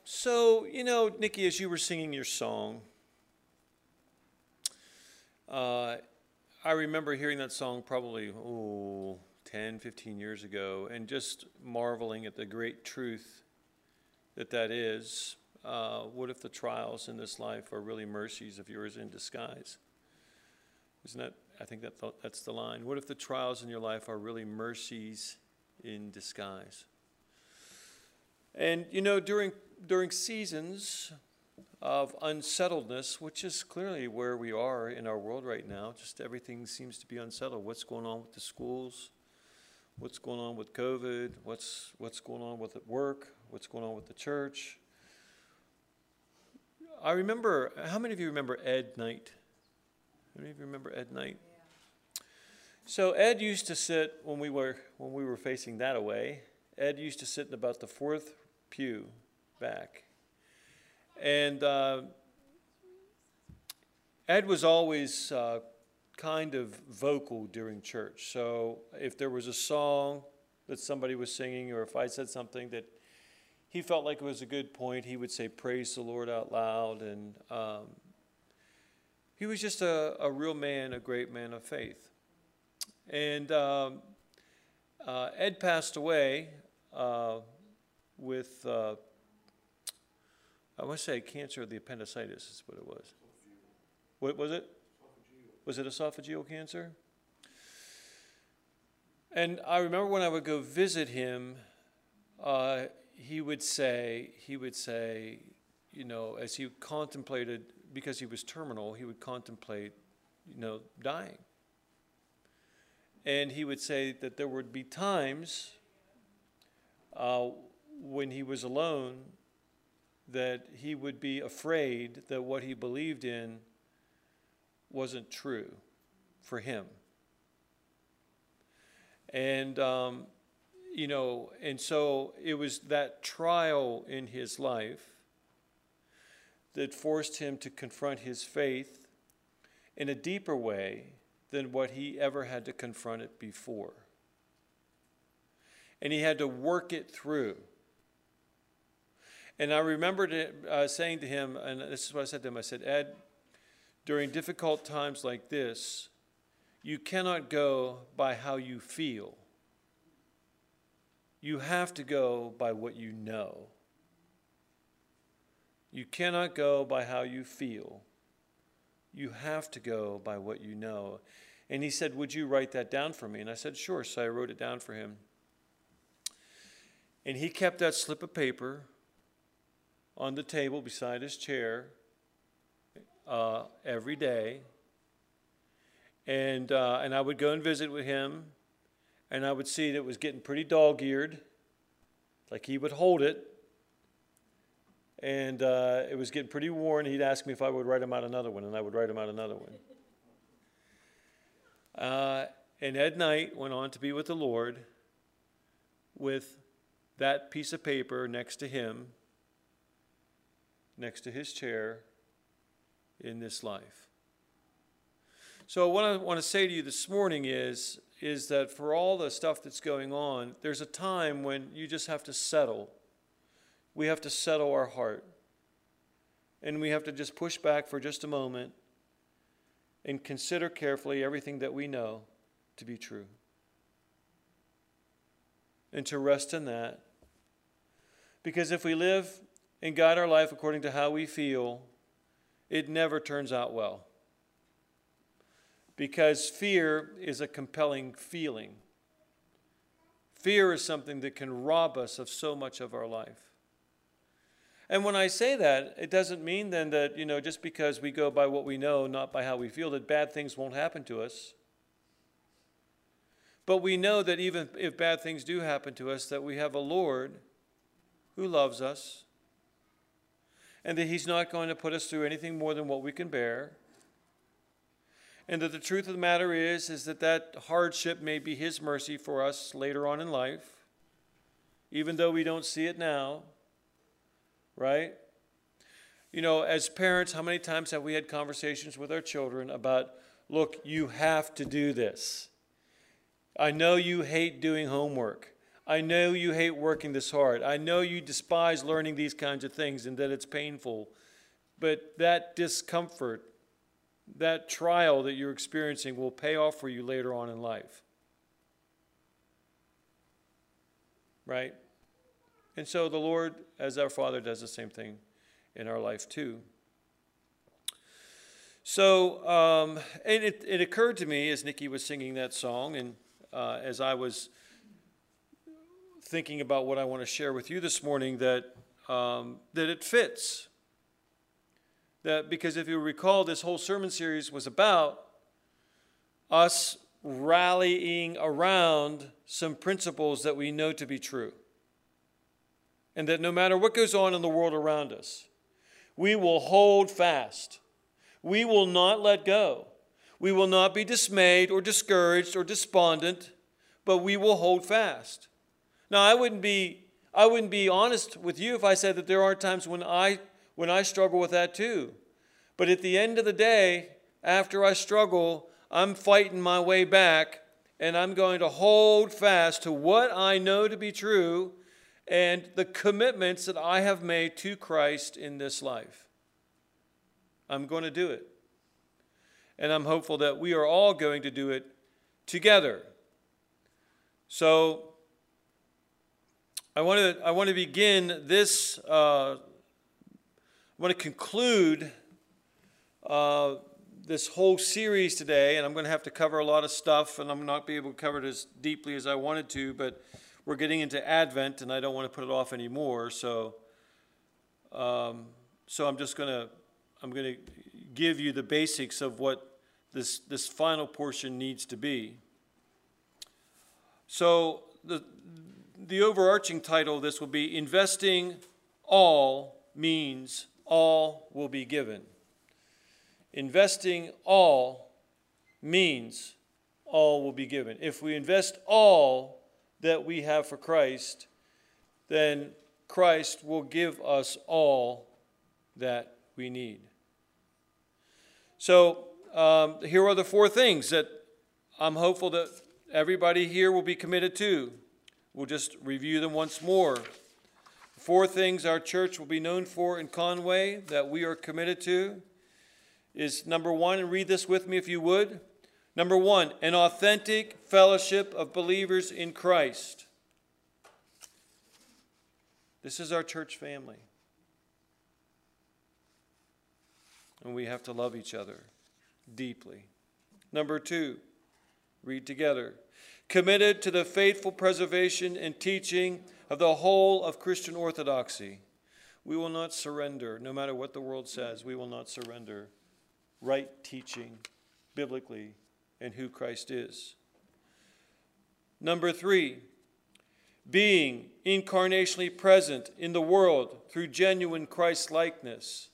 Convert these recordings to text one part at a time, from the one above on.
So, Nikki, as you were singing your song, I remember hearing that song probably, 10, 15 years ago, and just marveling at the great truth that is. What if the trials in this life are really mercies of yours in disguise? Isn't that, I think that's the line. What if the trials in your life are really mercies in disguise? And, during seasons of unsettledness, which is clearly where we are in our world right now, just everything seems to be unsettled. What's going on with the schools? What's going on with COVID? What's going on with work? What's going on with the church? I remember, how many of you remember Ed Knight? How many of you remember Ed Knight? Yeah. So Ed used to sit, when we were facing that away, Ed used to sit in about the fourth pew back. And Ed was always kind of vocal during church. So if there was a song that somebody was singing, or if I said something that he felt like it was a good point, he would say, "Praise the Lord" out loud. And he was just a real man, a great man of faith. And Ed passed away with, I want to say cancer of the appendicitis is what it was. What was it? Was it esophageal cancer? And I remember when I would go visit him, he would say, as he contemplated, because he was terminal, he would contemplate, dying. And he would say that there would be times when he was alone that he would be afraid that what he believed in wasn't true for him. And, and so it was that trial in his life that forced him to confront his faith in a deeper way than what he ever had to confront it before. And he had to work it through. And I remembered saying to him, and this is what I said to him, I said, "Ed, during difficult times like this, you cannot go by how you feel. You have to go by what you know. You cannot go by how you feel. You have to go by what you know." And he said, "Would you write that down for me?" And I said, "Sure." So I wrote it down for him. And he kept that slip of paper on the table beside his chair every day. And I would go and visit with him, and I would see that it was getting pretty dog-eared, like he would hold it. And it was getting pretty worn. He'd ask me if I would write him out another one, and I would write him out another one. And Ed Knight went on to be with the Lord with that piece of paper next to him, next to his chair in this life. So what I want to say to you this morning is that for all the stuff that's going on, there's a time when you just have to settle. We have to settle our heart. And we have to just push back for just a moment and consider carefully everything that we know to be true. And to rest in that. Because if we live and guide our life according to how we feel, it never turns out well. Because fear is a compelling feeling. Fear is something that can rob us of so much of our life. And when I say that, it doesn't mean then that, just because we go by what we know, not by how we feel, that bad things won't happen to us. But we know that even if bad things do happen to us, that we have a Lord who loves us, and that he's not going to put us through anything more than what we can bear. And that the truth of the matter is that hardship may be his mercy for us later on in life, even though we don't see it now, right? As parents, how many times have we had conversations with our children about, look, you have to do this. I know you hate doing homework. I know you hate working this hard. I know you despise learning these kinds of things and that it's painful. But that discomfort, that trial that you're experiencing will pay off for you later on in life. Right? And so the Lord, as our Father, does the same thing in our life too. So, and it occurred to me as Nikki was singing that song, and as I was thinking about what I want to share with you this morning, that it fits. That because if you recall, this whole sermon series was about us rallying around some principles that we know to be true. And that no matter what goes on in the world around us, we will hold fast. We will not let go. We will not be dismayed or discouraged or despondent, but we will hold fast. Now, I wouldn't be honest with you if I said that there are times when I struggle with that too. But at the end of the day, after I struggle, I'm fighting my way back, and I'm going to hold fast to what I know to be true and the commitments that I have made to Christ in this life. I'm going to do it. And I'm hopeful that we are all going to do it together. So I want to begin this, I want to conclude this whole series today, and I'm going to have to cover a lot of stuff, and I'm not be able to cover it as deeply as I wanted to, but we're getting into Advent, and I don't want to put it off anymore. So I'm going to give you the basics of what this final portion needs to be. So the overarching title of this will be Investing All Means All Will Be Given. Investing all means all will be given. If we invest all that we have for Christ, then Christ will give us all that we need. So here are the four things that I'm hopeful that everybody here will be committed to. We'll just review them once more. Four things our church will be known for in Conway that we are committed to is number one, and read this with me if you would. Number one, an authentic fellowship of believers in Christ. This is our church family. And we have to love each other deeply. Number two, read together. Committed to the faithful preservation and teaching of the whole of Christian orthodoxy. We will not surrender, no matter what the world says, we will not surrender right teaching biblically and who Christ is. Number three, being incarnationally present in the world through genuine Christ-likeness.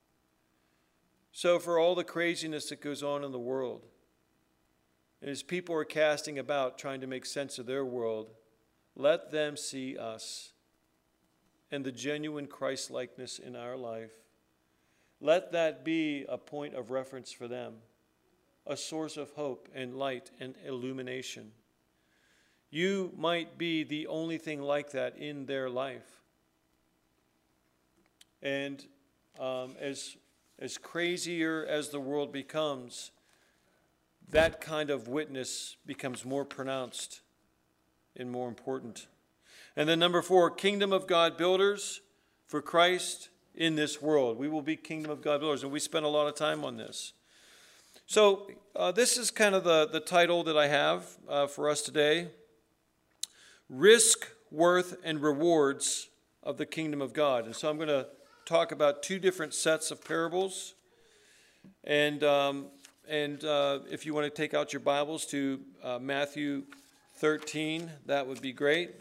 So for all the craziness that goes on in the world, and as people are casting about trying to make sense of their world, let them see us and the genuine Christ-likeness in our life. Let that be a point of reference for them, a source of hope and light and illumination. You might be the only thing like that in their life. And as crazier as the world becomes, that kind of witness becomes more pronounced and more important. And then number four, kingdom of God builders for Christ in this world. We will be kingdom of God builders, and we spend a lot of time on this. So this is kind of the title that I have for us today. Risk, worth, and rewards of the kingdom of God. And so I'm going to talk about two different sets of parables. And if you want to take out your Bibles to Matthew 13, that would be great.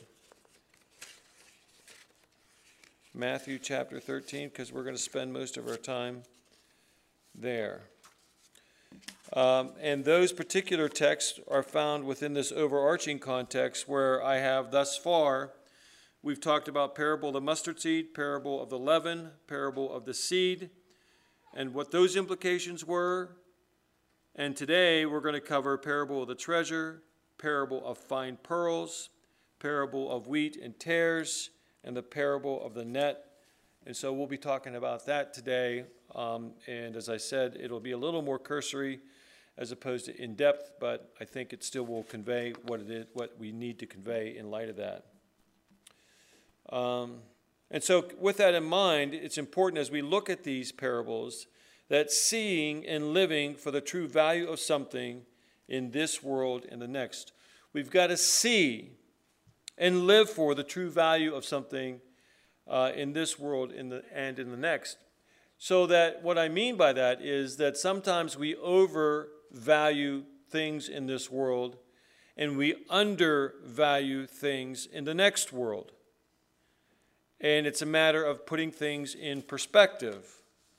Matthew chapter 13, because we're going to spend most of our time there. And those particular texts are found within this overarching context where I have thus far, we've talked about parable of the mustard seed, parable of the leaven, parable of the seed, and what those implications were. And today we're going to cover parable of the treasure, parable of fine pearls, parable of wheat and tares, and the parable of the net. And so we'll be talking about that today. And as I said, it'll be a little more cursory as opposed to in-depth, but I think it still will convey what it is, what we need to convey in light of that. And so with that in mind, it's important as we look at these parables that seeing and living for the true value of something in this world and the next. We've got to see and live for the true value of something in this world and in the next. So that what I mean by that is that sometimes we overvalue things in this world and we undervalue things in the next world. And it's a matter of putting things in perspective.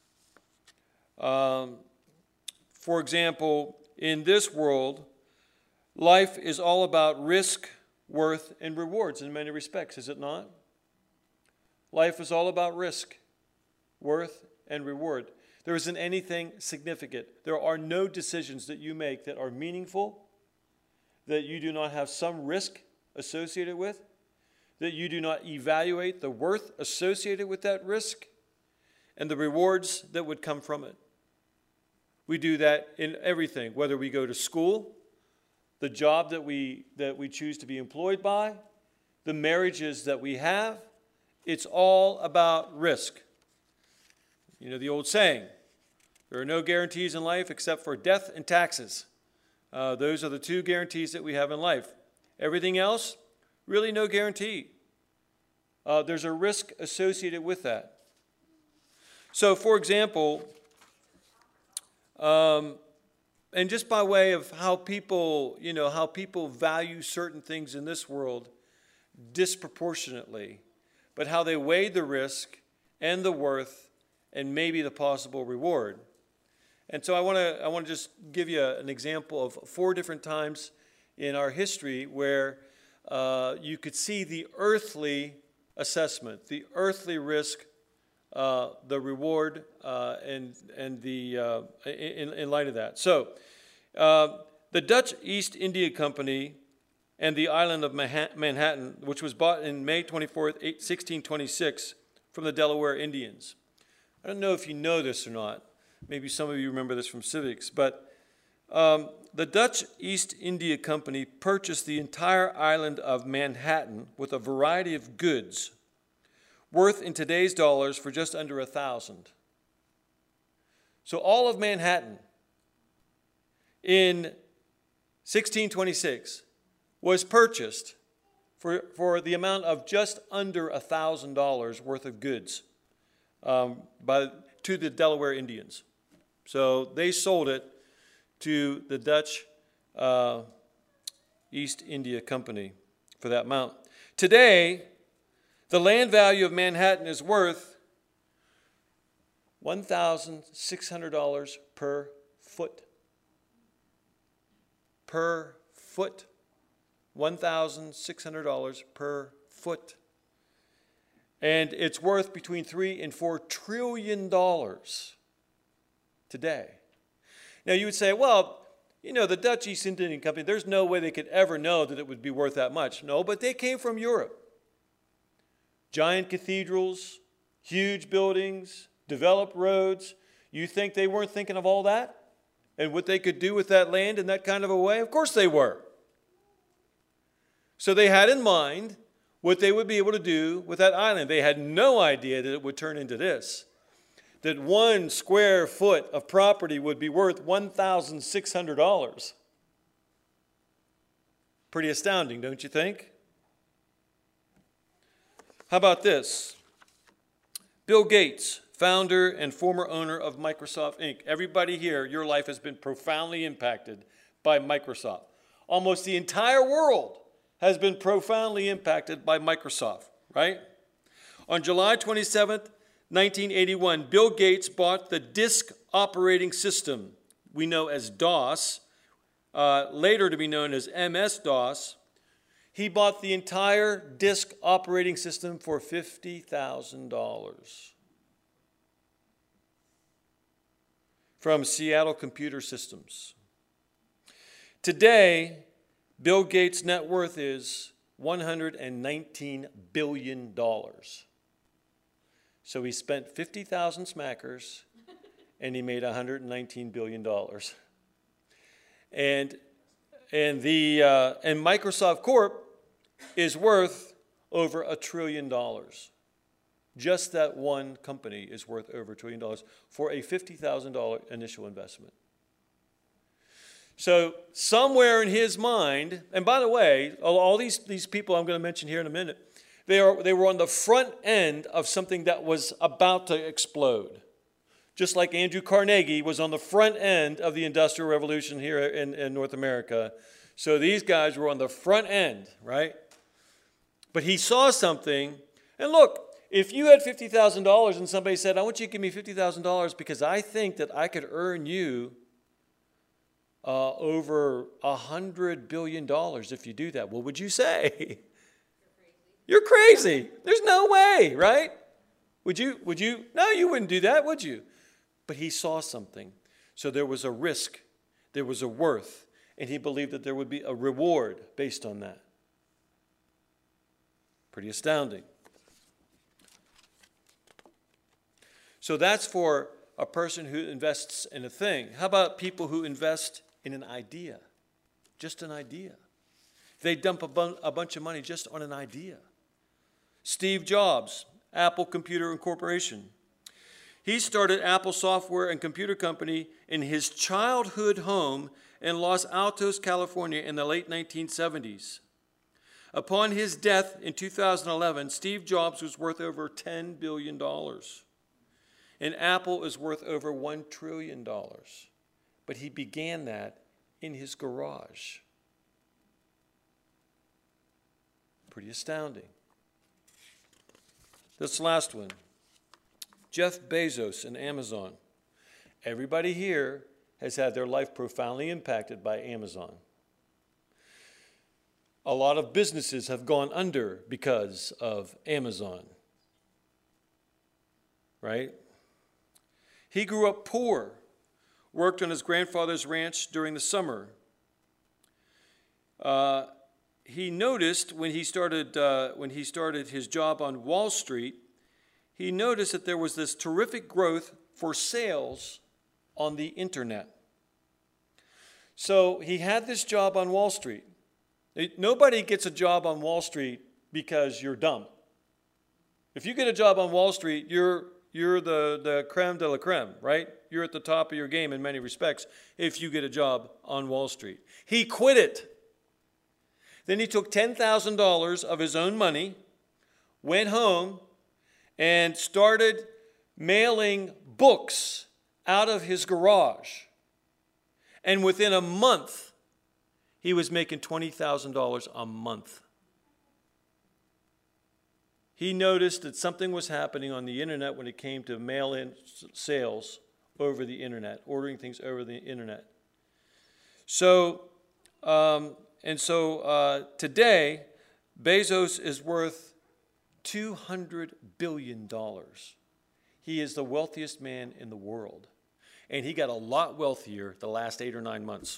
For example, in this world, life is all about risk, worth, and rewards in many respects, is it not? Life is all about risk, worth, and reward. There isn't anything significant. There are no decisions that you make that are meaningful, that you do not have some risk associated with, that you do not evaluate the worth associated with that risk and the rewards that would come from it. We do that in everything, whether we go to school, the job that we choose to be employed by, the marriages that we have. It's all about risk. You know the old saying, there are no guarantees in life except for death and taxes. Those are the two guarantees that we have in life. Everything else, really no guarantee. There's a risk associated with that. So, for example, and just by way of how people value certain things in this world disproportionately, but how they weigh the risk and the worth and maybe the possible reward. And so I want to just give you an example of 4 different times in our history where you could see the earthly assessment, the earthly risk, the reward, and the in light of that. So, the Dutch East India Company and the island of Manhattan, which was bought in May 24th, 1626, from the Delaware Indians. I don't know if you know this or not. Maybe some of you remember this from civics, but the Dutch East India Company purchased the entire island of Manhattan with a variety of goods, worth in today's dollars for just under $1,000. So all of Manhattan in 1626 was purchased for the amount of just under $1,000 worth of goods to the Delaware Indians. So they sold it to the Dutch East India Company for that amount. Today, the land value of Manhattan is worth $1,600 per foot. Per foot. $1,600 per foot. And it's worth between $3 and $4 trillion today. Now you would say, well, the Dutch East India Company, there's no way they could ever know that it would be worth that much. No, but they came from Europe. Giant cathedrals, huge buildings, developed roads. You think they weren't thinking of all that? And what they could do with that land in that kind of a way? Of course they were. So they had in mind what they would be able to do with that island. They had no idea that it would turn into this. That 1 square foot of property would be worth $1,600. Pretty astounding, don't you think? How about this? Bill Gates, founder and former owner of Microsoft Inc. Everybody here, your life has been profoundly impacted by Microsoft. Almost the entire world has been profoundly impacted by Microsoft, right? On July 27th, 1981, Bill Gates bought the disk operating system we know as DOS, later to be known as MS-DOS. He bought the entire disk operating system for $50,000 from Seattle Computer Systems. Today, Bill Gates' net worth is $119 billion. So he spent 50,000 smackers and he made $119 billion. And Microsoft Corp is worth over $1 trillion. Just that one company is worth over $1 trillion for a $50,000 initial investment. So somewhere in his mind, and by the way, all these people I'm going to mention here in a minute, they were on the front end of something that was about to explode. Just like Andrew Carnegie was on the front end of the Industrial Revolution here in North America. So these guys were on the front end, right? But he saw something, and look, if you had $50,000 and somebody said, I want you to give me $50,000 because I think that I could earn you over $100 billion if you do that, what would you say? You're crazy. There's no way, right? Would you? No, you wouldn't do that, would you? But he saw something. So there was a risk, there was a worth, and he believed that there would be a reward based on that. Pretty astounding. So that's for a person who invests in a thing. How about people who invest in an idea? Just an idea. They dump a bunch of money just on an idea. Steve Jobs, Apple Computer Incorporation. He started Apple Software and Computer Company in his childhood home in Los Altos, California in the late 1970s. Upon his death in 2011, Steve Jobs was worth over $10 billion. And Apple is worth over $1 trillion. But he began that in his garage. Pretty astounding. This last one, Jeff Bezos and Amazon. Everybody here has had their life profoundly impacted by Amazon. A lot of businesses have gone under because of Amazon, right? He grew up poor, worked on his grandfather's ranch during the summer. He noticed when he started his job on Wall Street, he noticed that there was this terrific growth for sales on the internet. So he had this job on Wall Street. Nobody gets a job on Wall Street because you're dumb. If you get a job on Wall Street, you're the creme de la creme, right? You're at the top of your game in many respects if you get a job on Wall Street. He quit it. Then he took $10,000 of his own money, went home, and started mailing books out of his garage. And within a month, he was making $20,000 a month. He noticed that something was happening on the internet when it came to mail-in sales over the internet, ordering things over the internet. So, today, Bezos is worth $200 billion. He is the wealthiest man in the world. And he got a lot wealthier the last 8 or 9 months.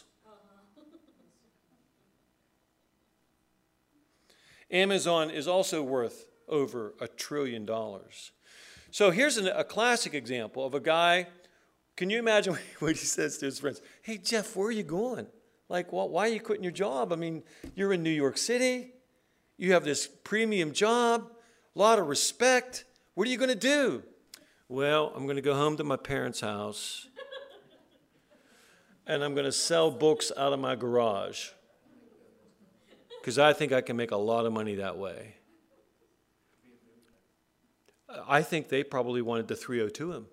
Amazon is also worth over $1 trillion. So here's a classic example of a guy. Can you imagine what he says to his friends? Hey, Jeff, where are you going? Like, why are you quitting your job? I mean, you're in New York City. You have this premium job, a lot of respect. What are you going to do? Well, I'm going to go home to my parents' house, and I'm going to sell books out of my garage because I think I can make a lot of money that way. I think they probably wanted to 302 him.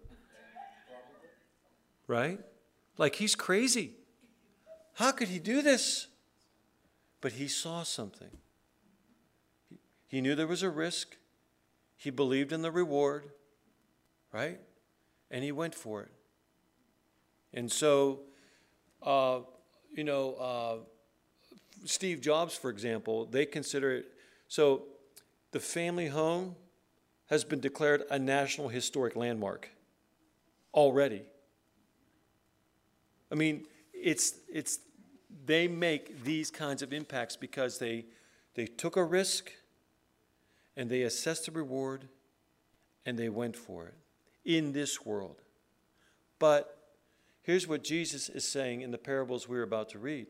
Right? Like, he's crazy. How could he do this? But he saw something. He knew there was a risk. He believed in the reward, right? And he went for it. And so, Steve Jobs, for example, they consider it, so the family home has been declared a National Historic Landmark already. I mean, they make these kinds of impacts because they They took a risk, and they assessed the reward, and they went for it in this world. But here's what Jesus is saying in the parables we're about to read.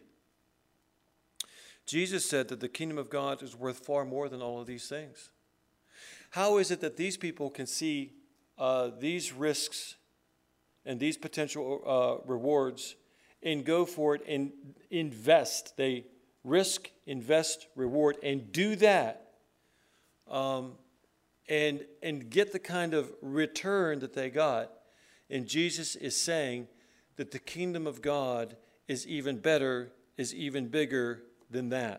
Jesus said that the kingdom of God is worth far more than all of these things. How is it that these people can see these risks and these potential rewards and go for it and invest? They risk, invest, reward, and do that and get the kind of return that they got. And Jesus is saying that the kingdom of God is even better, is even bigger than that.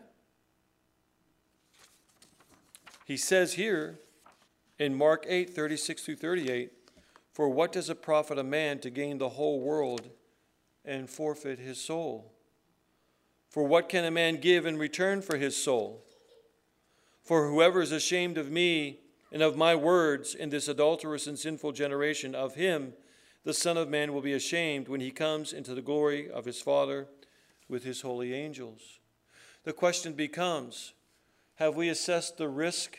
He says here in Mark 8:36-38, "For what does it profit a man to gain the whole world and forfeit his soul? For what can a man give in return for his soul? For whoever is ashamed of me and of my words in this adulterous and sinful generation, of him the Son of Man will be ashamed when he comes into the glory of his Father with his holy angels." The question becomes, have we assessed the risk?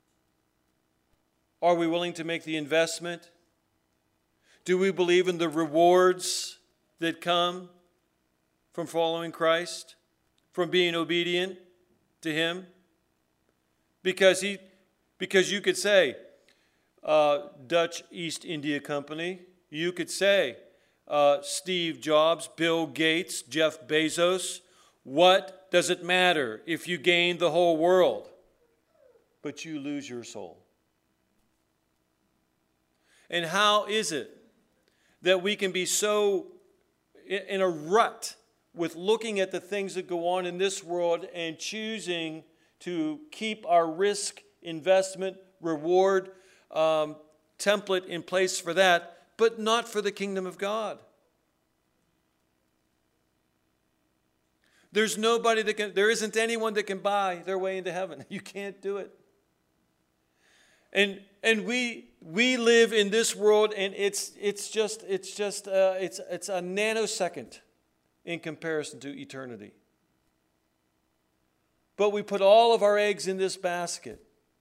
Are we willing to make the investment? Do we believe in the rewards that come from following Christ, from being obedient to him? Because you could say, Dutch East India Company. You could say, Steve Jobs, Bill Gates, Jeff Bezos. What does it matter if you gain the whole world, but you lose your soul? And how is it that we can be so in a rut with looking at the things that go on in this world and choosing to keep our risk, investment, reward template in place for that, but not for the kingdom of God? There isn't anyone that can buy their way into heaven. You can't do it. And we live in this world, and it's a nanosecond in comparison to eternity. But we put all of our eggs in this basket.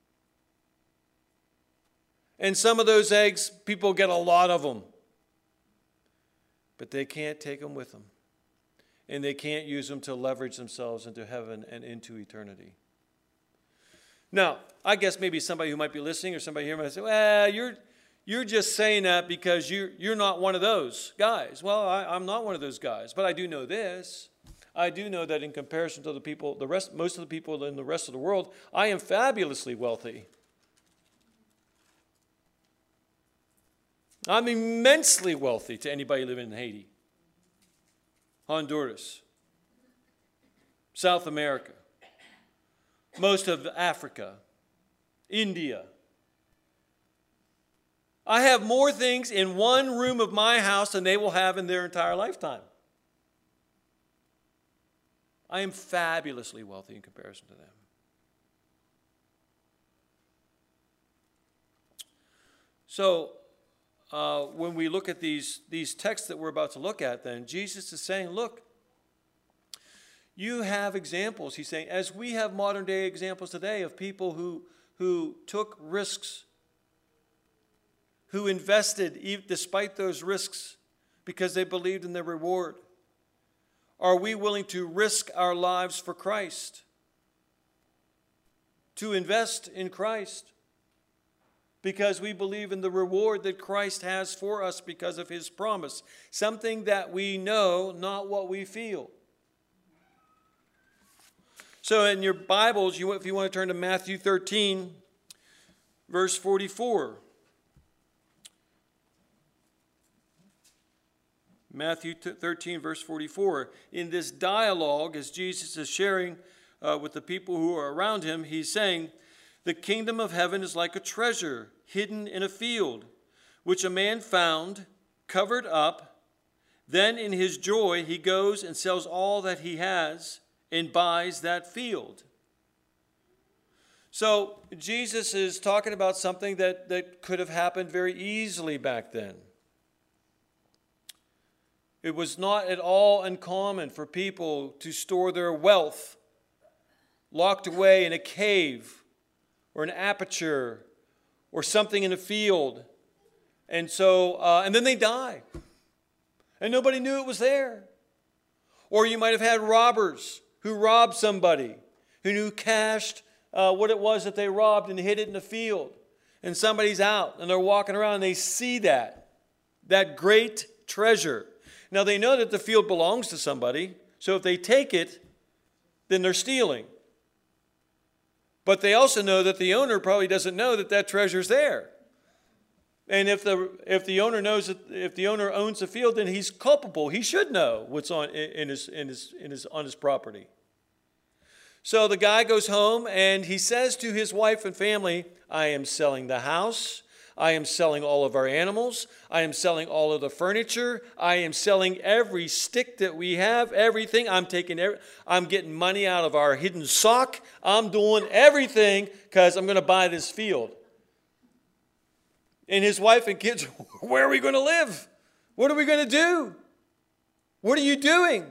And some of those eggs, people get a lot of them. But they can't take them with them. And they can't use them to leverage themselves into heaven and into eternity. Now, I guess maybe somebody who might be listening or somebody here might say, well, you're just saying that because you're not one of those guys. Well, I'm not one of those guys, but I do know this. I do know that in comparison to most of the people in the rest of the world, I am fabulously wealthy. I'm immensely wealthy to anybody living in Haiti, Honduras, South America, most of Africa, India. I have more things in one room of my house than they will have in their entire lifetime. I am fabulously wealthy in comparison to them. So, when we look at these texts that we're about to look at, then Jesus is saying, look, you have examples. He's saying, as we have modern day examples today of people who took risks, who invested despite those risks because they believed in their reward. Are we willing to risk our lives for Christ? To invest in Christ? Because we believe in the reward that Christ has for us because of his promise. Something that we know, not what we feel. So in your Bibles, if you want to turn to Matthew 13, verse 44. Matthew 13, verse 44. In this dialogue, as Jesus is sharing with the people who are around him, he's saying, the kingdom of heaven is like a treasure hidden in a field, which a man found, covered up. Then in his joy, he goes and sells all that he has and buys that field. So Jesus is talking about something that could have happened very easily back then. It was not at all uncommon for people to store their wealth locked away in a cave or an aperture or something in a field. And so, and then they die. And nobody knew it was there. Or you might have had robbers who robbed somebody, who cached what it was that they robbed and hid it in a field. And somebody's out and they're walking around and they see that great treasure. Now they know that the field belongs to somebody, so if they take it, then they're stealing. But they also know that the owner probably doesn't know that treasure's there. And if the owner knows that, if the owner owns the field, then he's culpable. He should know what's on his property. So the guy goes home and he says to his wife and family, I am selling the house. I am selling all of our animals. I am selling all of the furniture. I am selling every stick that we have, everything. I'm getting money out of our hidden sock. I'm doing everything because I'm going to buy this field. And his wife and kids, where are we going to live? What are we going to do? What are you doing?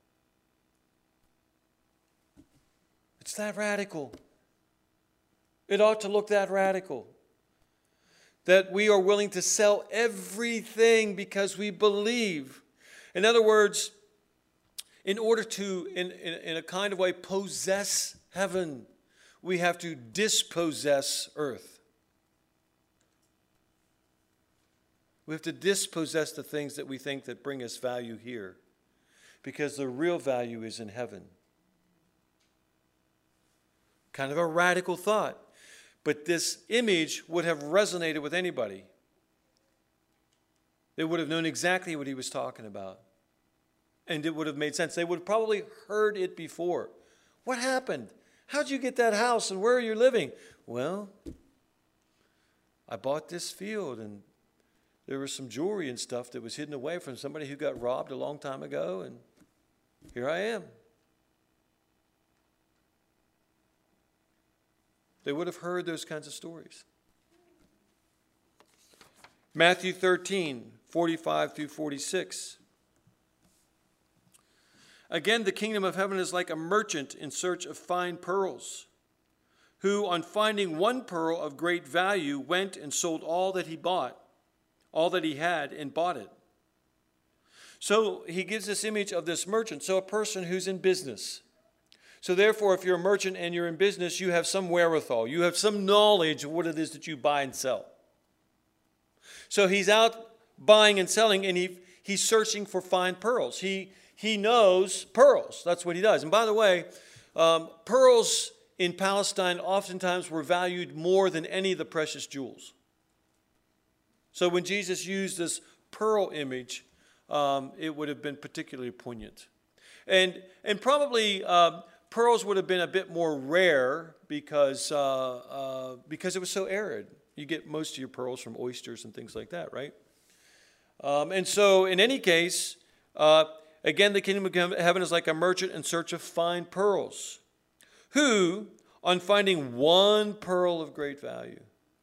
It's that radical. It ought to look that radical. That we are willing to sell everything because we believe. In other words, in order to, in a kind of way, possess heaven, we have to dispossess earth. We have to dispossess the things that we think that bring us value here, because the real value is in heaven. Kind of a radical thought. But this image would have resonated with anybody. They would have known exactly what he was talking about. And it would have made sense. They would have probably heard it before. What happened? How'd you get that house and where are you living? Well, I bought this field and there was some jewelry and stuff that was hidden away from somebody who got robbed a long time ago, and here I am. They would have heard those kinds of stories. Matthew 13, 45 through 46. Again, the kingdom of heaven is like a merchant in search of fine pearls, who, on finding one pearl of great value, went and sold all that he had, and bought it. So he gives this image of this merchant. So a person who's in business. So therefore, if you're a merchant and you're in business, you have some wherewithal. You have some knowledge of what it is that you buy and sell. So he's out buying and selling, and he's searching for fine pearls. He knows pearls. That's what he does. And by the way, pearls in Palestine oftentimes were valued more than any of the precious jewels. So when Jesus used this pearl image, it would have been particularly poignant. And probably pearls would have been a bit more rare because it was so arid. You get most of your pearls from oysters and things like that, right? And so in any case, again, the kingdom of heaven is like a merchant in search of fine pearls, who, on finding one pearl of great value.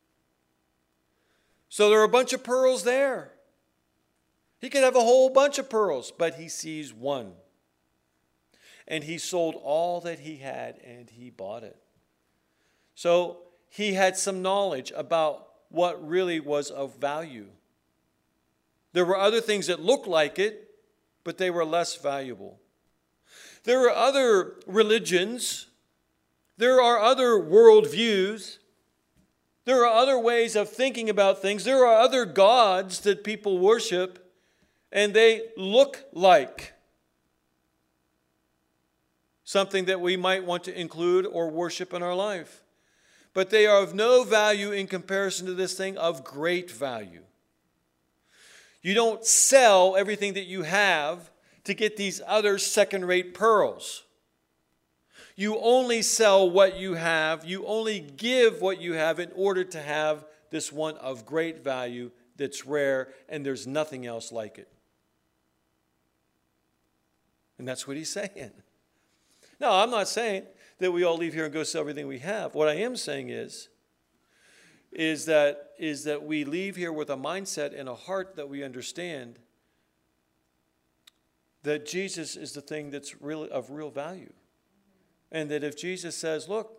So there are a bunch of pearls there. He could have a whole bunch of pearls, but he sees one. And he sold all that he had and he bought it. So he had some knowledge about what really was of value. There were other things that looked like it, but they were less valuable. There are other religions. There are other worldviews. There are other ways of thinking about things. There are other gods that people worship, and they look like something that we might want to include or worship in our life. But they are of no value in comparison to this thing of great value. You don't sell everything that you have to get these other second-rate pearls. You only sell what you have. You only give what you have in order to have this one of great value that's rare, and there's nothing else like it. And that's what he's saying. No, I'm not saying that we all leave here and go sell everything we have. What I am saying is that we leave here with a mindset and a heart that we understand that Jesus is the thing that's really of real value. And that if Jesus says, look,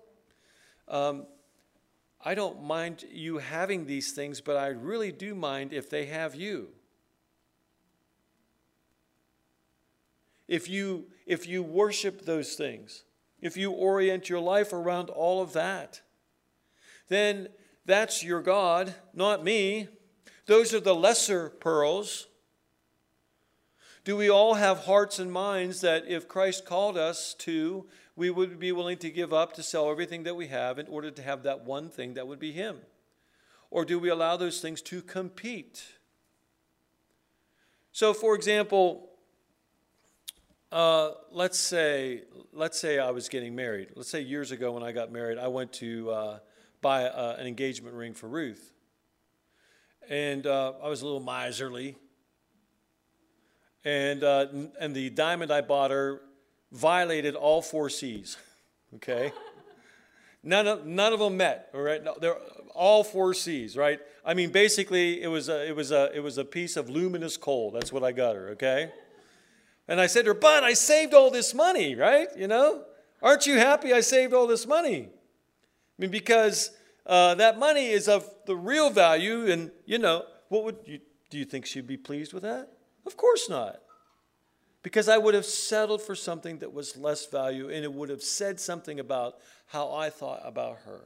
I don't mind you having these things, but I really do mind if they have you. If you worship those things, if you orient your life around all of that, then that's your God, not me. Those are the lesser pearls. Do we all have hearts and minds that if Christ called us to, we would be willing to give up, to sell everything that we have in order to have that one thing that would be Him? Or do we allow those things to compete? So, for example, let's say I was getting married. Let's say years ago when I got married, I went to buy an engagement ring for Ruth. And I was a little miserly. And the diamond I bought her violated all 4 C's. Okay? None of them met, all right? No, they're all 4 C's, right? I mean, basically, it was a piece of luminous coal. That's what I got her, okay? And I said to her, but I saved all this money, right? You know? Aren't you happy I saved all this money? I mean, because that money is of the real value, and, you know, do you think she'd be pleased with that? Of course not. Because I would have settled for something that was less value, and it would have said something about how I thought about her.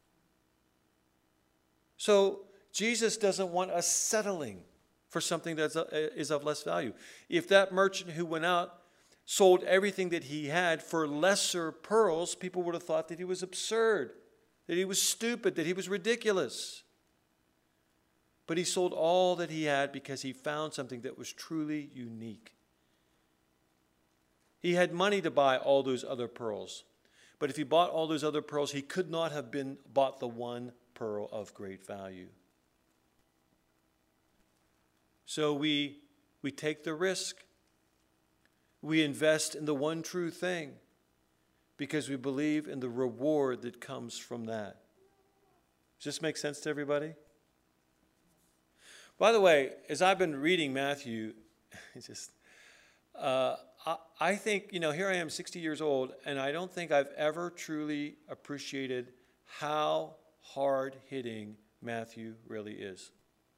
So Jesus doesn't want us settling for something that is of less value. If that merchant who went out sold everything that he had for lesser pearls, people would have thought that he was absurd, that he was stupid, that he was ridiculous. But he sold all that he had because he found something that was truly unique. He had money to buy all those other pearls. But if he bought all those other pearls, he could not have bought the one pearl of great value. So we take the risk. We invest in the one true thing because we believe in the reward that comes from that. Does this make sense to everybody? By the way, as I've been reading Matthew, I think, here I am 60 years old, and I don't think I've ever truly appreciated how hard-hitting Matthew really is.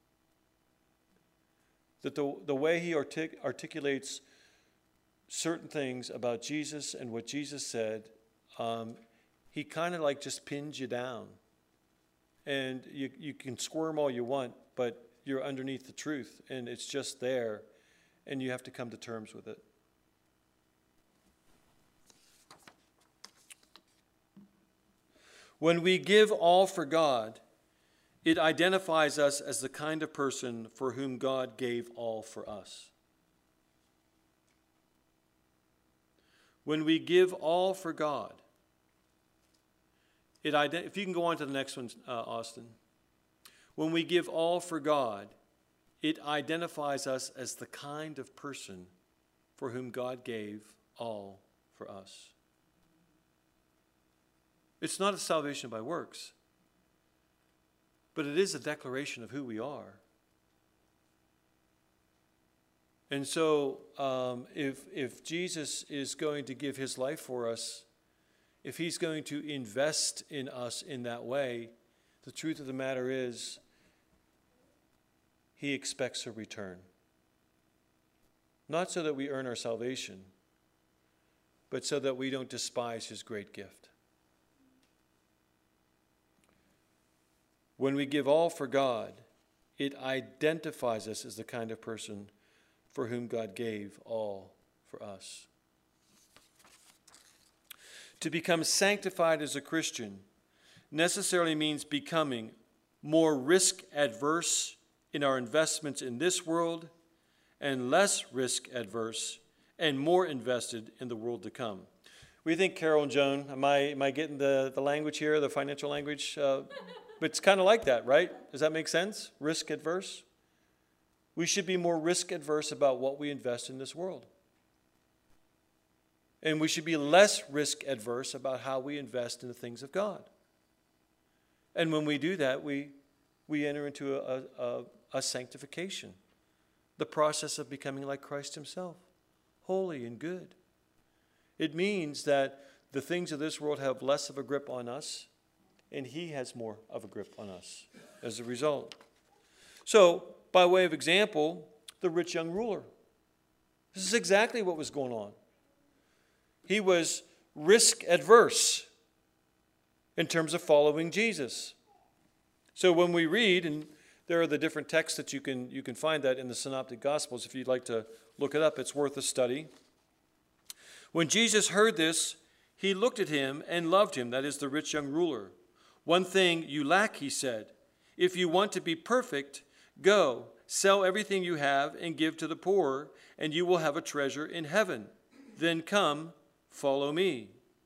That the way he articulates certain things about Jesus and what Jesus said, he kind of like just pins you down. And you can squirm all you want, but you're underneath the truth, and it's just there, and you have to come to terms with it. When we give all for God, it identifies us as the kind of person for whom God gave all for us. When we give all for God, if you can go on to the next one, Austin. When we give all for God, it identifies us as the kind of person for whom God gave all for us. It's not a salvation by works, but it is a declaration of who we are. And so if Jesus is going to give his life for us, if he's going to invest in us in that way, the truth of the matter is he expects a return. Not so that we earn our salvation, but so that we don't despise his great gift. When we give all for God, it identifies us as the kind of person for whom God gave all for us. To become sanctified as a Christian necessarily means becoming more risk-adverse in our investments in this world and less risk-adverse and more invested in the world to come. We think, Carol and Joan, am I getting the language here, the financial language? But it's kind of like that, right? Does that make sense? Risk-adverse? We should be more risk-adverse about what we invest in this world. And we should be less risk-adverse about how we invest in the things of God. And when we do that, we enter into a sanctification, the process of becoming like Christ himself, holy and good. It means that the things of this world have less of a grip on us, and he has more of a grip on us as a result. So, by way of example, the rich young ruler. This is exactly what was going on. He was risk adverse in terms of following Jesus. So when we read, and there are the different texts that you can find that in the Synoptic Gospels. If you'd like to look it up, it's worth a study. When Jesus heard this, he looked at him and loved him, that is the rich young ruler. One thing you lack, he said. If you want to be perfect, go, sell everything you have and give to the poor, and you will have a treasure in heaven. Then come, follow me.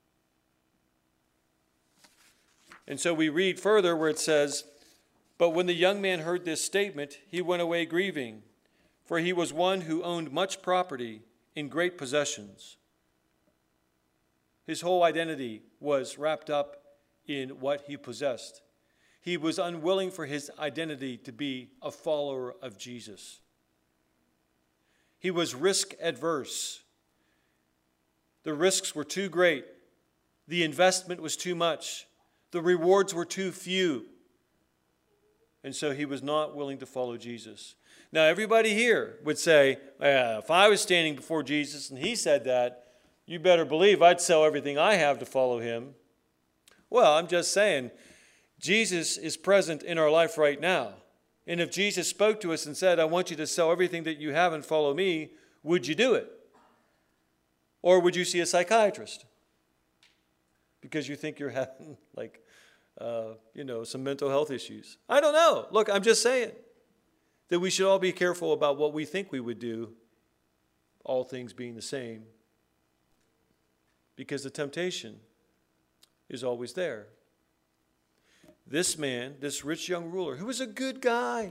And so we read further where it says, but when the young man heard this statement, he went away grieving, for he was one who owned much property in great possessions. His whole identity was wrapped up in what he possessed. He was unwilling for his identity to be a follower of Jesus. He was risk adverse. The risks were too great. The investment was too much. The rewards were too few. And so he was not willing to follow Jesus. Now, everybody here would say, if I was standing before Jesus and he said that, you better believe I'd sell everything I have to follow him. Well, I'm just saying, Jesus is present in our life right now. And if Jesus spoke to us and said, I want you to sell everything that you have and follow me, would you do it? Or would you see a psychiatrist? Because you think you're having, some mental health issues. I don't know. Look, I'm just saying that we should all be careful about what we think we would do, all things being the same. Because the temptation is always there. This man, this rich young ruler, who was a good guy,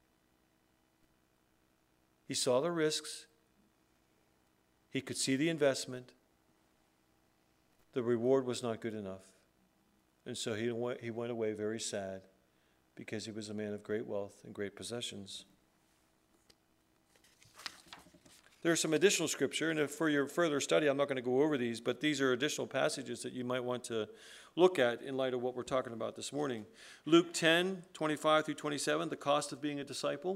he saw the risks. He could see the investment. The reward was not good enough. And so he went away very sad because he was a man of great wealth and great possessions. There's some additional scripture, and for your further study, I'm not going to go over these, but these are additional passages that you might want to look at in light of what we're talking about this morning. Luke 10, 25 through 27, the cost of being a disciple.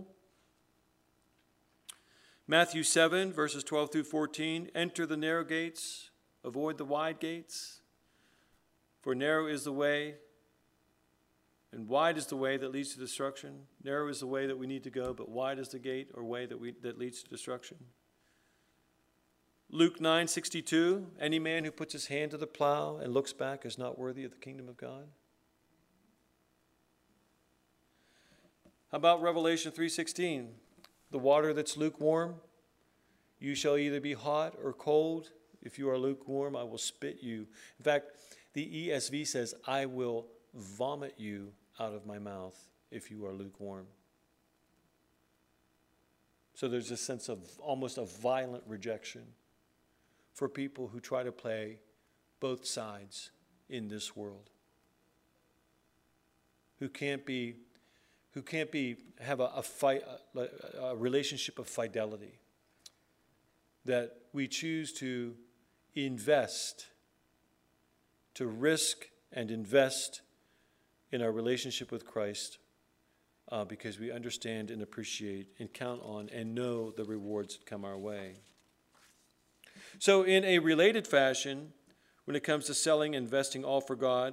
Matthew 7, verses 12 through 14, enter the narrow gates, avoid the wide gates, for narrow is the way, and wide is the way that leads to destruction. Narrow is the way that we need to go, but wide is the gate or way that leads to destruction. Luke 9:62, any man who puts his hand to the plow and looks back is not worthy of the kingdom of God. How about Revelation 3:16, the water that's lukewarm, you shall either be hot or cold. If you are lukewarm, I will spit you. In fact, the ESV says, I will vomit you out of my mouth if you are lukewarm. So there's a sense of almost a violent rejection for people who try to play both sides in this world, who can't have a relationship of fidelity, that we choose to invest, to risk and invest in our relationship with Christ because we understand and appreciate and count on and know the rewards that come our way. So in a related fashion, when it comes to selling and investing all for God,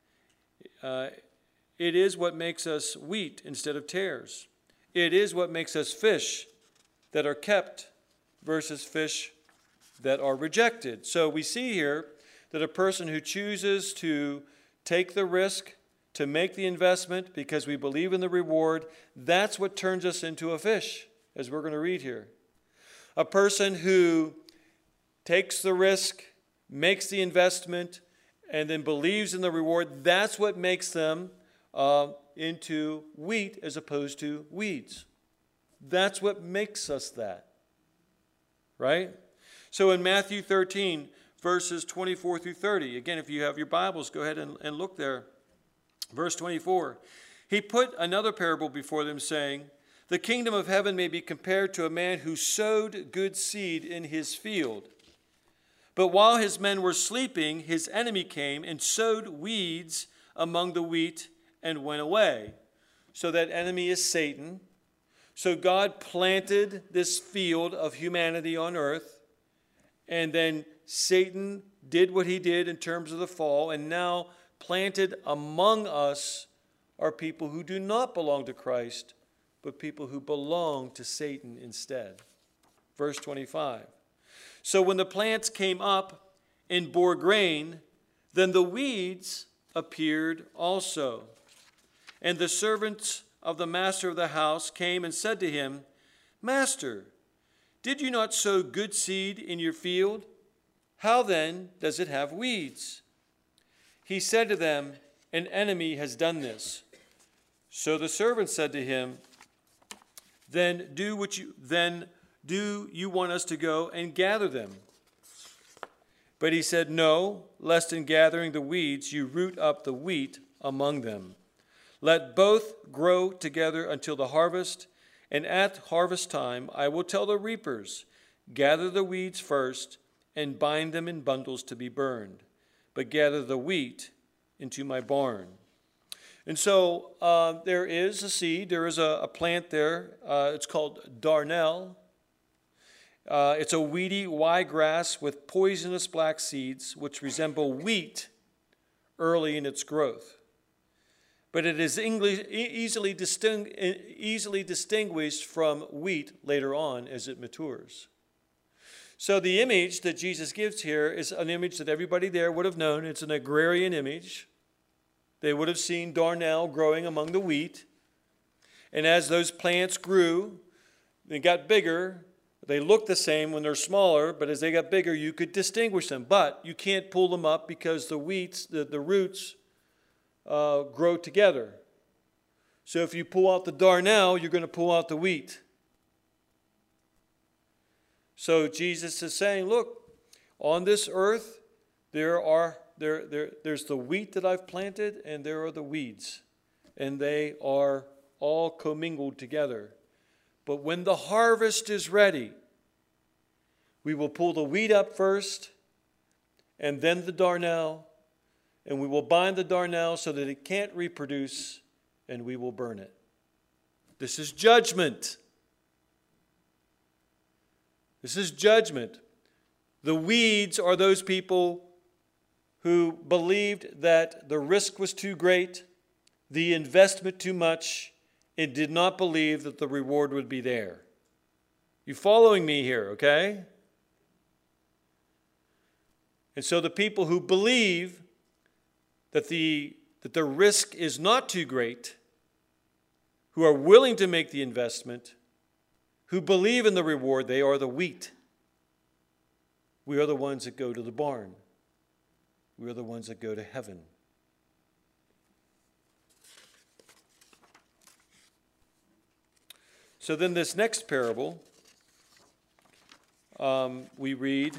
it is what makes us wheat instead of tares. It is what makes us fish that are kept versus fish that are rejected. So we see here that a person who chooses to take the risk, to make the investment because we believe in the reward, that's what turns us into a fish, as we're going to read here. A person who takes the risk, makes the investment, and then believes in the reward, that's what makes them into wheat as opposed to weeds. That's what makes us that. Right? So in Matthew 13, verses 24 through 30, again, if you have your Bibles, go ahead and look there. Verse 24, he put another parable before them, saying, the kingdom of heaven may be compared to a man who sowed good seed in his field. But while his men were sleeping, his enemy came and sowed weeds among the wheat and went away. So that enemy is Satan. So God planted this field of humanity on earth, and then Satan did what he did in terms of the fall, and now planted among us are people who do not belong to Christ, but people who belong to Satan instead. Verse 25. So when the plants came up and bore grain, then the weeds appeared also. And the servants of the master of the house came and said to him, Master, did you not sow good seed in your field? How then does it have weeds? He said to them, An enemy has done this. So the servants said to him, Then do you want us to go and gather them? But he said, No, lest in gathering the weeds you root up the wheat among them. Let both grow together until the harvest, and at harvest time I will tell the reapers, Gather the weeds first, and bind them in bundles to be burned, but gather the wheat into my barn. And so there is a seed, there is a plant there. It's called darnel. It's a weedy ryegrass with poisonous black seeds, which resemble wheat early in its growth. But it is easily distinguished from wheat later on as it matures. So the image that Jesus gives here is an image that everybody there would have known. It's an agrarian image. They would have seen darnel growing among the wheat. And as those plants grew, they got bigger. They look the same when they're smaller, but as they got bigger, you could distinguish them. But you can't pull them up because the roots grow together. So if you pull out the darnel, you're going to pull out the wheat. So Jesus is saying, look, on this earth, there's the wheat that I've planted, and there are the weeds. And they are all commingled together. But when the harvest is ready, we will pull the wheat up first, and then the darnel, and we will bind the darnel so that it can't reproduce, and we will burn it. This is judgment. This is judgment. The weeds are those people who believed that the risk was too great, the investment too much, and did not believe that the reward would be there. You following me here, okay? And so the people who believe that the risk is not too great, who are willing to make the investment, who believe in the reward, they are the wheat. We are the ones that go to the barn. We are the ones that go to heaven. So then this next parable, we read,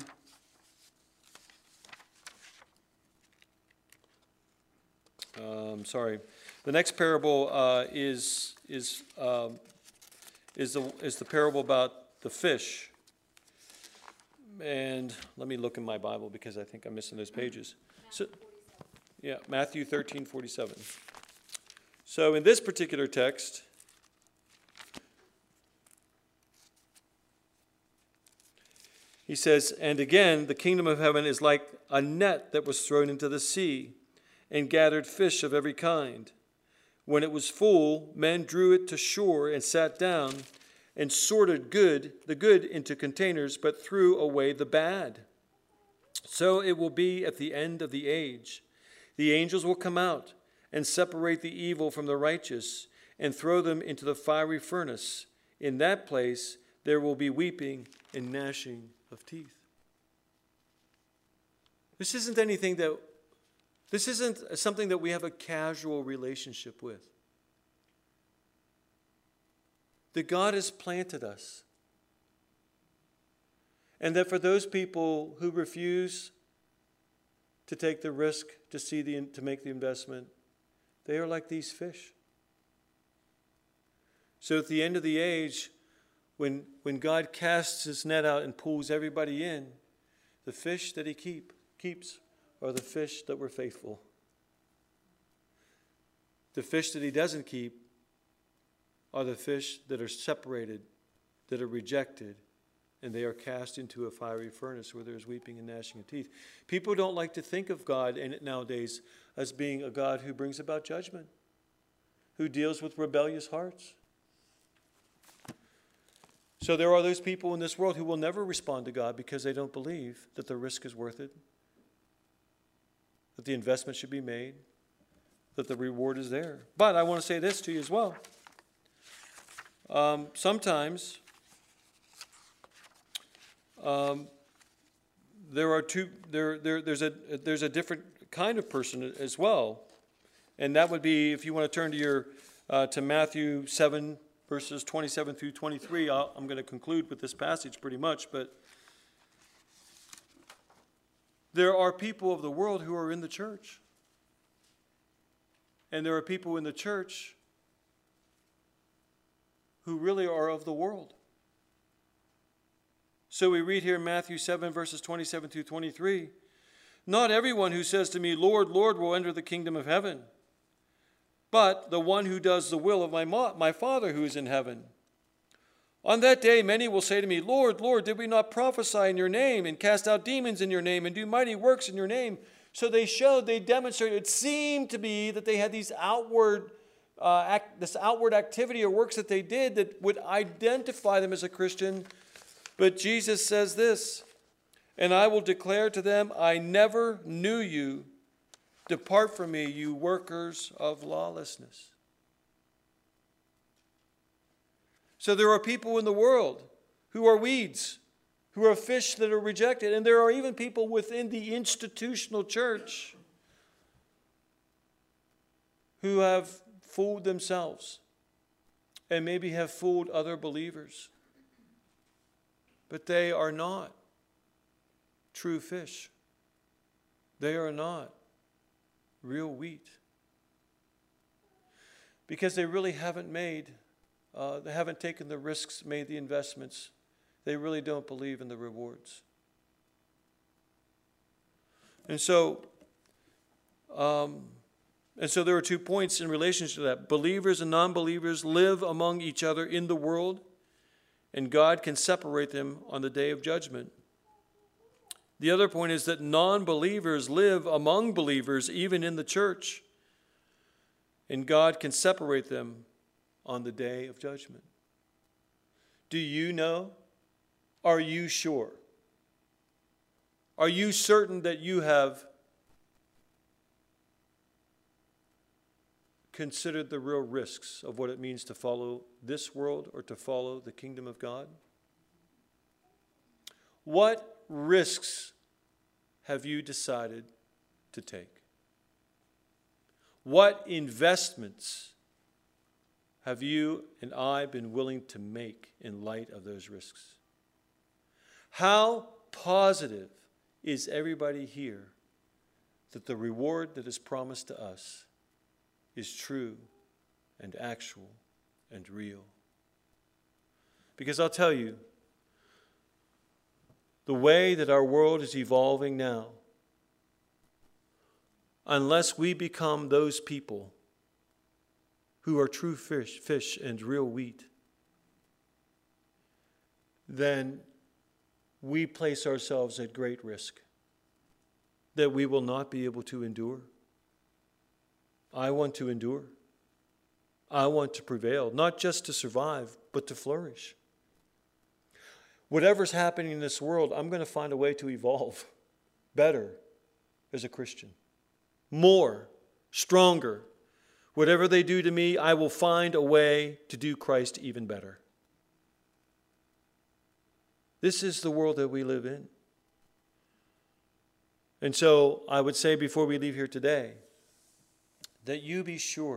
the next parable is the parable about the fish. And let me look in my Bible because I think I'm missing those pages. So, yeah, Matthew 13:47. So in this particular text, he says, And again, the kingdom of heaven is like a net that was thrown into the sea and gathered fish of every kind. When it was full, men drew it to shore and sat down and sorted the good into containers, but threw away the bad. So it will be at the end of the age. The angels will come out and separate the evil from the righteous and throw them into the fiery furnace. In that place there will be weeping and gnashing of teeth. This isn't something that we have a casual relationship with. That God has planted us. And that for those people who refuse to take the risk to make the investment, they are like these fish. So at the end of the age, when God casts his net out and pulls everybody in, The fish that he keeps are the fish that were faithful. The fish that he doesn't keep are the fish that are separated, that are rejected, and they are cast into a fiery furnace where there's weeping and gnashing of teeth. People don't like to think of God in it nowadays as being a God who brings about judgment, who deals with rebellious hearts. So there are those people in this world who will never respond to God because they don't believe that the risk is worth it, that the investment should be made, that the reward is there. But I want to say this to you as well. Sometimes there's a different kind of person as well, and that would be, if you want to turn to Matthew 7 verses 27 through 23. I'm going to conclude with this passage pretty much, but there are people of the world who are in the church, and there are people in the church who really are of the world. So we read here in Matthew 7, verses 27 through 23, "Not everyone who says to me, 'Lord, Lord,' will enter the kingdom of heaven, but the one who does the will of my Father who is in heaven. On that day many will say to me, 'Lord, Lord, did we not prophesy in your name and cast out demons in your name and do mighty works in your name?'" So they demonstrated, it seemed to be that they had these outward activity or works that they did that would identify them as a Christian. But Jesus says this, "And I will declare to them, I never knew you. Depart from me, you workers of lawlessness." So there are people in the world who are weeds, who are fish that are rejected. And there are even people within the institutional church who have fooled themselves and maybe have fooled other believers. But they are not true fish. They are not real wheat. Because they really haven't they haven't taken the risks, made the investments. They really don't believe in the rewards. And so there are 2 points in relation to that. Believers and non-believers live among each other in the world, and God can separate them on the day of judgment. The other point is that non-believers live among believers, even in the church, and God can separate them on the day of judgment. Do you know? Are you sure? Are you certain that you have considered the real risks of what it means to follow this world or to follow the kingdom of God? What risks have you decided to take? What investments have you and I been willing to make in light of those risks? How positive is everybody here that the reward that is promised to us is true and actual and real? Because I'll tell you, the way that our world is evolving now, unless we become those people who are true fish and real wheat, then we place ourselves at great risk that we will not be able to endure. I want to endure. I want to prevail, not just to survive, but to flourish. Whatever's happening in this world, I'm going to find a way to evolve better as a Christian. More, stronger. Whatever they do to me, I will find a way to do Christ even better. This is the world that we live in. And so I would say before we leave here today, that you be sure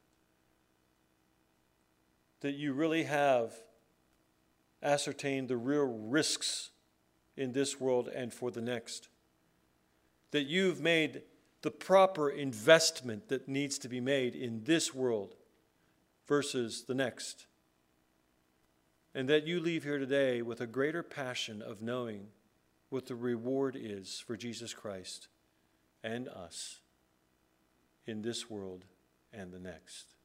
that you really have ascertained the real risks in this world and for the next. That you've made the proper investment that needs to be made in this world versus the next. And that you leave here today with a greater passion of knowing what the reward is for Jesus Christ and us in this world and the next.